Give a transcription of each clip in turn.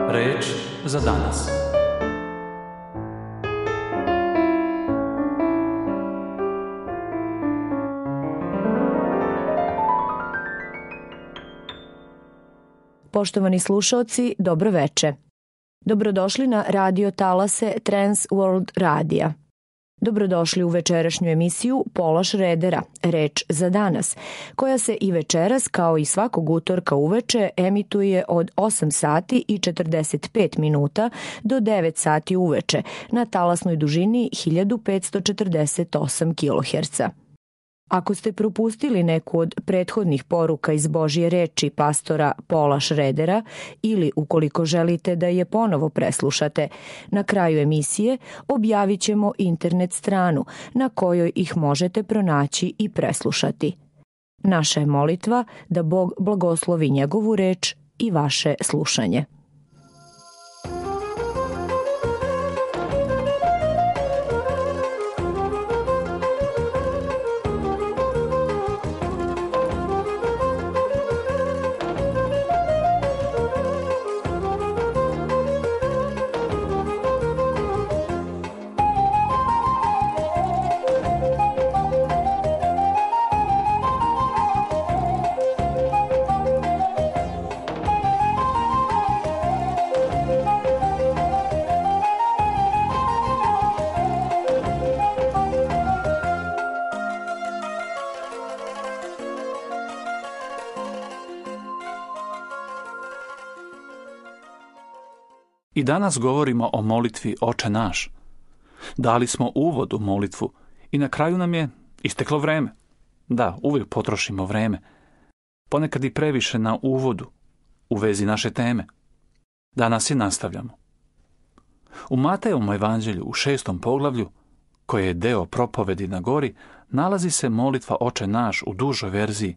Reč za danas. Poštovani slušaoci, dobro veče. Dobrodošli na radio talase Trans World Radija. Dobrodošli u večerašnju emisiju Pola Šredera, Reč za danas, koja se i večeras, kao i svakog utorka uveče, emituje od 8 sati i 45 minuta do 9 sati uveče na talasnoj dužini 1548 kHz. Ako ste propustili neku od prethodnih poruka iz Božje reči pastora Pola Šredera ili ukoliko želite da je ponovo preslušate, na kraju emisije objavit ćemo internet stranu na kojoj ih možete pronaći i preslušati. Naša je molitva da Bog blagoslovi njegovu reč i vaše slušanje. I danas govorimo o molitvi Oče naš. Dali smo uvod u molitvu i na kraju nam je isteklo vreme. Da, uvijek potrošimo vreme. Ponekad i previše na uvodu u vezi naše teme. Danas je nastavljamo. U Matejovom evanđelju u 6. poglavlju, koje je deo propovedi na gori, nalazi se molitva Oče naš u dužoj verziji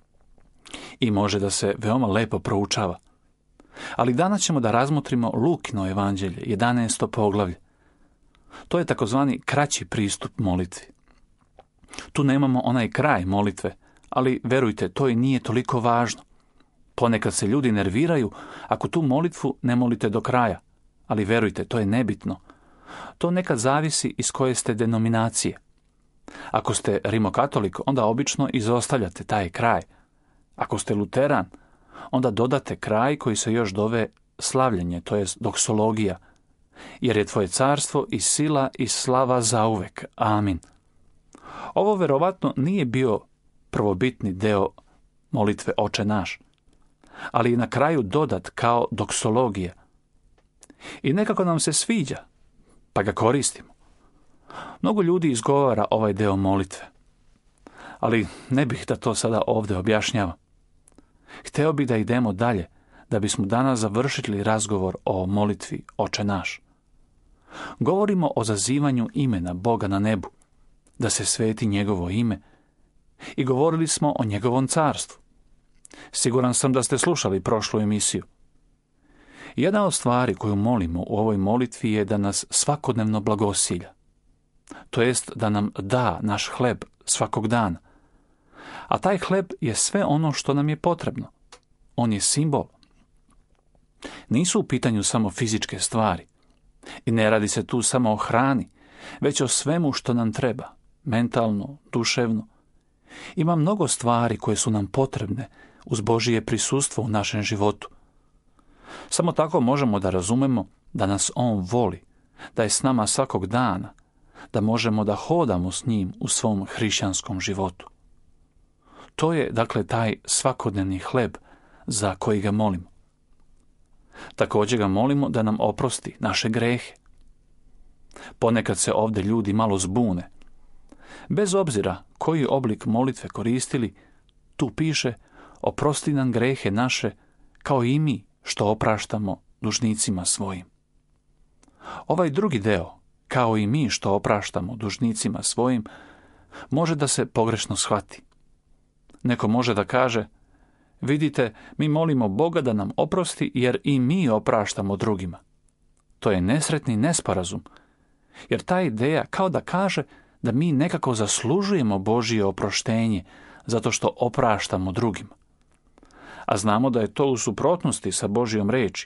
i može da se veoma lepo proučava. Ali danas ćemo da razmotrimo Lukino evanđelje, 11. poglavlje. To je takozvani kraći pristup molitvi. Tu nemamo onaj kraj molitve, ali verujte, to i nije toliko važno. Ponekad se ljudi nerviraju ako tu molitvu ne molite do kraja, ali verujte, to je nebitno. To nekad zavisi iz koje ste denominacije. Ako ste rimokatolik, onda obično izostavljate taj kraj. Ako ste luteran, onda dodate kraj koji se još zove slavljenje, to je doksologija, jer je tvoje carstvo i sila i slava zauvek. Amin. Ovo verovatno nije bio prvobitni deo molitve Oče naš, ali i na kraju dodat kao doksologija. I nekako nam se sviđa, pa ga koristimo. Mnogo ljudi izgovara ovaj deo molitve, ali ne bih da to sada ovdje objašnjavam. Hteo bi da idemo dalje, da bismo danas završili razgovor o molitvi Oče naš. Govorimo o zazivanju imena Boga na nebu, da se sveti njegovo ime, i govorili smo o njegovom carstvu. Siguran sam da ste slušali prošlu emisiju. Jedna od stvari koju molimo u ovoj molitvi je da nas svakodnevno blagosilja, to jest da nam da naš hleb svakog dana. A taj hleb je sve ono što nam je potrebno. On je simbol. Nisu u pitanju samo fizičke stvari. I ne radi se tu samo o hrani, već o svemu što nam treba, mentalno, duševno. Ima mnogo stvari koje su nam potrebne uz Božije prisustvo u našem životu. Samo tako možemo da razumemo da nas On voli, da je s nama svakog dana, da možemo da hodamo s njim u svom hrišćanskom životu. To je, dakle, taj svakodnevni hleb za koji ga molimo. Također ga molimo da nam oprosti naše grehe. Ponekad se ovdje ljudi malo zbune. Bez obzira koji oblik molitve koristili, tu piše: oprosti nam grehe naše kao i mi što opraštamo dužnicima svojim. Ovaj drugi deo, kao i mi što opraštamo dužnicima svojim, može da se pogrešno shvati. Neko može da kaže: vidite, mi molimo Boga da nam oprosti jer i mi opraštamo drugima. To je nesretni nesporazum, jer ta ideja kao da kaže da mi nekako zaslužujemo Božje oproštenje zato što opraštamo drugima. A znamo da je to u suprotnosti sa Božjom reči.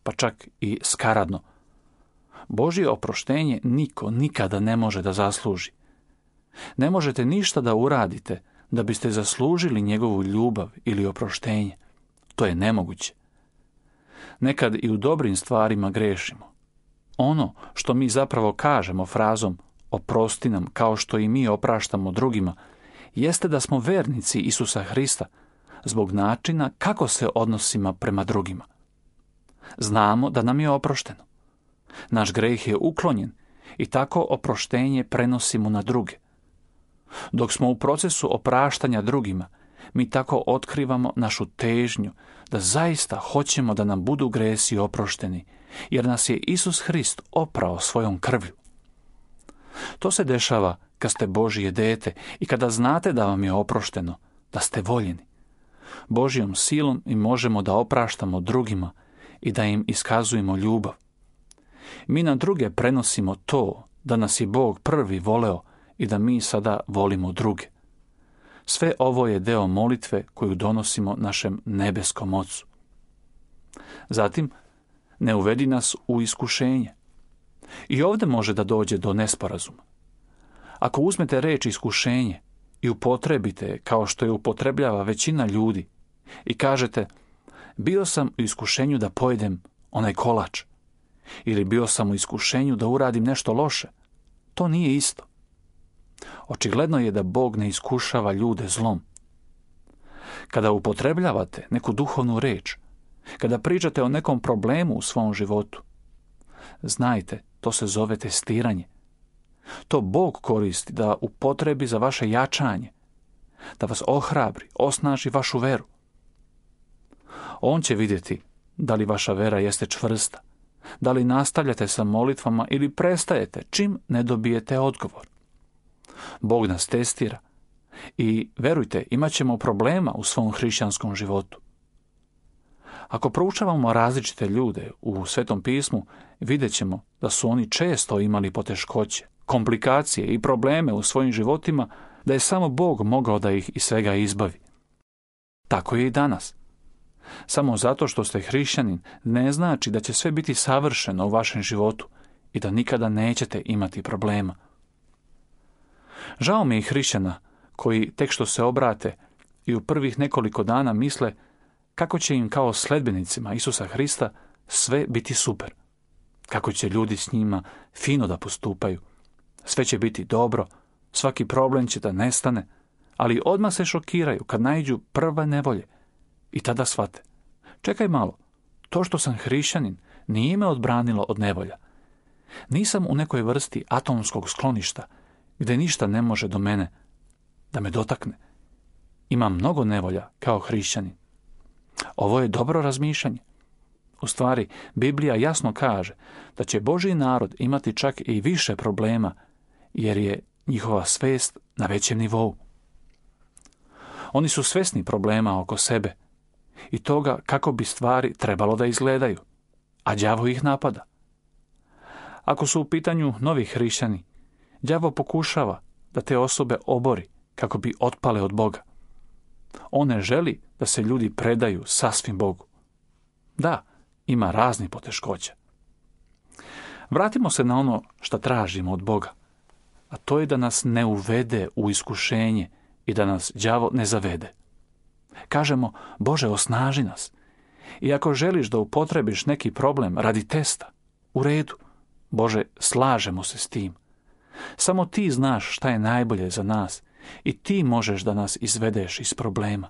pa čak i skaradno. Božje oproštenje niko nikada ne može da zasluži. Ne možete ništa da uradite da biste zaslužili njegovu ljubav ili oproštenje. To je nemoguće. Nekad i u dobrim stvarima grešimo. Ono što mi zapravo kažemo frazom oprosti nam kao što i mi opraštamo drugima, jeste da smo vernici Isusa Hrista zbog načina kako se odnosimo prema drugima. Znamo da nam je oprošteno. Naš greh je uklonjen i tako oproštenje prenosimo na druge. Dok smo u procesu opraštanja drugima, mi tako otkrivamo našu težnju da zaista hoćemo da nam budu gresi oprošteni, jer nas je Isus Hrist oprao svojom krvlju. To se dešava kad ste Božje dete i kada znate da vam je oprošteno, da ste voljeni. Božjom silom mi možemo da opraštamo drugima i da im iskazujemo ljubav. Mi na druge prenosimo to da nas je Bog prvi voleo i da mi sada volimo druge. Sve ovo je deo molitve koju donosimo našem nebeskom Ocu. Zatim, ne uvedi nas u iskušenje. I ovdje može da dođe do nesporazuma. Ako uzmete reč iskušenje i upotrebite je kao što je upotrebljava većina ljudi i kažete bio sam u iskušenju da pojedem onaj kolač ili bio sam u iskušenju da uradim nešto loše, to nije isto. Očigledno je da Bog ne iskušava ljude zlom. Kada upotrebljavate neku duhovnu reč, kada pričate o nekom problemu u svom životu, znajte, to se zove testiranje. To Bog koristi da upotrebi za vaše jačanje, da vas ohrabri, osnaži vašu veru. On će vidjeti da li vaša vera jeste čvrsta, da li nastavljate sa molitvama ili prestajete čim ne dobijete odgovor. Bog nas testira i, verujte, imat ćemo problema u svom hrišćanskom životu. Ako proučavamo različite ljude u Svetom pismu, vidjet ćemo da su oni često imali poteškoće, komplikacije i probleme u svojim životima, da je samo Bog mogao da ih iz svega izbavi. Tako je i danas. Samo zato što ste hrišćanin ne znači da će sve biti savršeno u vašem životu i da nikada nećete imati problema. Žao mi je hrišćana koji tek što se obrate i u prvih nekoliko dana misle kako će im kao sledbenicima Isusa Hrista sve biti super. Kako će ljudi s njima fino da postupaju. Sve će biti dobro, svaki problem će da nestane, ali odmah se šokiraju kad naiđu prve nevolje. I tada shvate, čekaj malo, to što sam hrišćanin nije me odbranilo od nevolja. Nisam u nekoj vrsti atomskog skloništa, gdje ništa ne može do mene da me dotakne. Imam mnogo nevolja kao hrišćanin. Ovo je dobro razmišljanje. U stvari, Biblija jasno kaže da će Božji narod imati čak i više problema, jer je njihova svest na većem nivou. Oni su svesni problema oko sebe i toga kako bi stvari trebalo da izgledaju, a đavo ih napada. Ako su u pitanju novi hrišćani, đavo pokušava da te osobe obori kako bi otpale od Boga. On ne želi da se ljudi predaju sasvim Bogu. Da, ima raznih poteškoća. Vratimo se na ono što tražimo od Boga, a to je da nas ne uvede u iskušenje i da nas đavo ne zavede. Kažemo, Bože, osnaži nas. I ako želiš da upotrebiš neki problem radi testa, u redu. Bože, slažemo se s tim. Samo ti znaš šta je najbolje za nas i ti možeš da nas izvedeš iz problema.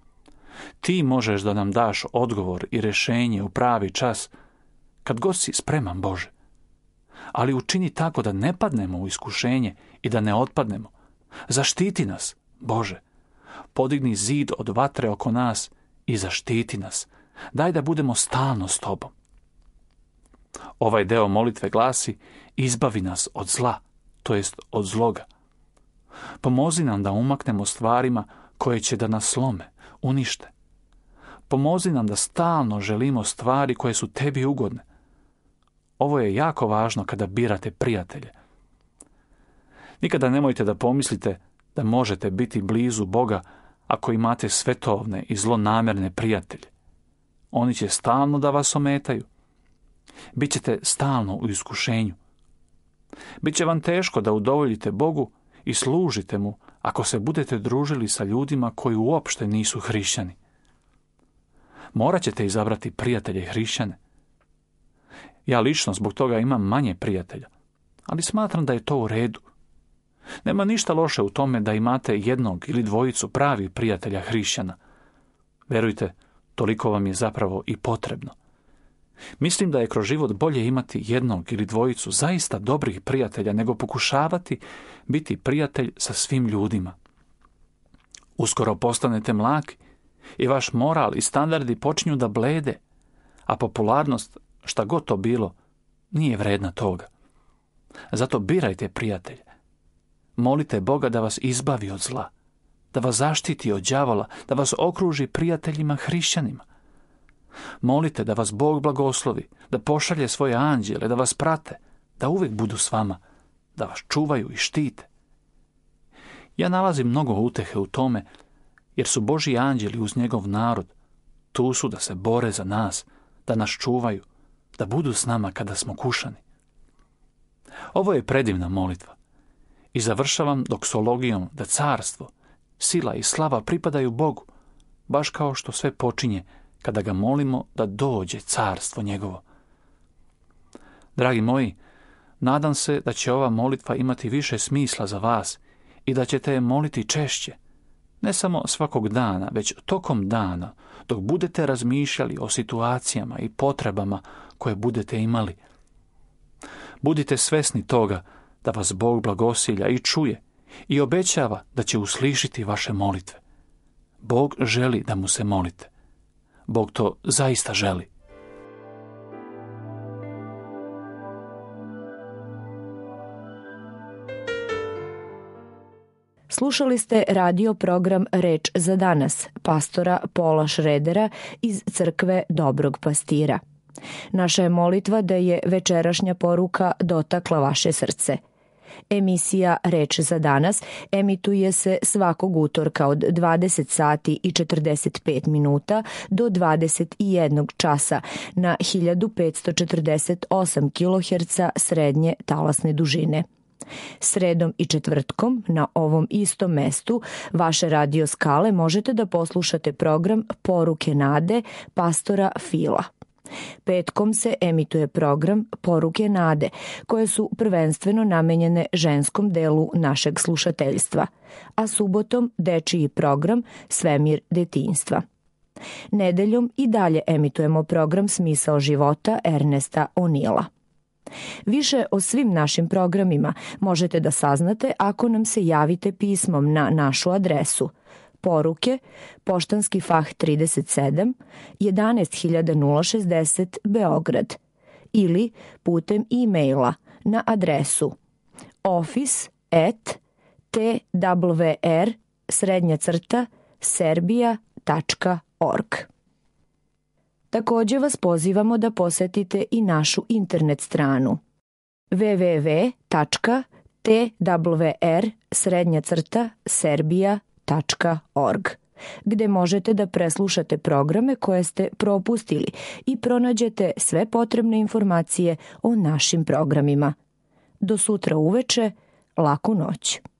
Ti možeš da nam daš odgovor i rješenje u pravi čas, kad god si spreman, Bože. Ali učini tako da ne padnemo u iskušenje i da ne otpadnemo. Zaštiti nas, Bože. Podigni zid od vatre oko nas i zaštiti nas. Daj da budemo stalno s tobom. Ovaj deo molitve glasi: izbavi nas od zla, to jest od zloga. Pomozi nam da umaknemo stvarima koje će da nas slome, unište. Pomozi nam da stalno želimo stvari koje su tebi ugodne. Ovo je jako važno kada birate prijatelje. Nikada nemojte da pomislite da možete biti blizu Boga ako imate svetovne i zlonamerne prijatelje. Oni će stalno da vas ometaju. Bićete stalno u iskušenju. Biće vam teško da udovoljite Bogu i služite mu ako se budete družili sa ljudima koji uopšte nisu hrišćani. Morat ćete izabrati prijatelje hrišćane. Ja lično zbog toga imam manje prijatelja, ali smatram da je to u redu. Nema ništa loše u tome da imate jednog ili dvojicu pravih prijatelja hrišćana. Verujte, toliko vam je zapravo i potrebno. Mislim da je kroz život bolje imati jednog ili dvojicu zaista dobrih prijatelja nego pokušavati biti prijatelj sa svim ljudima. Uskoro postanete mlaki i vaš moral i standardi počinju da blede, a popularnost, šta god to bilo, nije vredna toga. Zato birajte prijatelje. Molite Boga da vas izbavi od zla, da vas zaštiti od đavola, da vas okruži prijateljima hrišćanima. Molite da vas Bog blagoslovi, da pošalje svoje anđele, da vas prate, da uvijek budu s vama, da vas čuvaju i štite. Ja nalazim mnogo utehe u tome, jer su Božji anđeli uz njegov narod. Tu su da se bore za nas, da nas čuvaju, da budu s nama kada smo kušani. Ovo je predivna molitva. I završavam doksologijom da carstvo, sila i slava pripadaju Bogu, baš kao što sve počinje kada ga molimo da dođe carstvo njegovo. Dragi moji, nadam se da će ova molitva imati više smisla za vas i da ćete je moliti češće, ne samo svakog dana, već tokom dana, dok budete razmišljali o situacijama i potrebama koje budete imali. Budite svesni toga da vas Bog blagosilja i čuje i obećava da će uslišiti vaše molitve. Bog želi da mu se molite. Bog to zaista želi. Slušali ste radio program Reč za danas, pastora Paula Schroedera iz crkve Dobrog pastira. Naša je molitva da je večerašnja poruka dotakla vaše srce. Emisija Reč za danas emituje se svakog utorka od 20 sati i 45 minuta do 21 časa na 1548 kHz srednje talasne dužine. Sredom i četvrtkom na ovom istom mestu vaše radio skale možete da poslušate program Poruke nade pastora Fila. Petkom se emituje program Poruke nade, koje su prvenstveno namenjene ženskom delu našeg slušateljstva, a subotom dečiji program Svemir detinjstva. Nedeljom i dalje emitujemo program Smisao života Ernesta O'Neila. Više o svim našim programima možete da saznate ako nam se javite pismom na našu adresu Poruke, Poštanski fah 37, 11060 Beograd ili putem e-maila na adresu office@twr-serbia.org. Također vas pozivamo da posetite i našu internet stranu www.twr-serbia.org, gde možete da preslušate programe koje ste propustili i pronađete sve potrebne informacije o našim programima. Do sutra uveče, laku noć.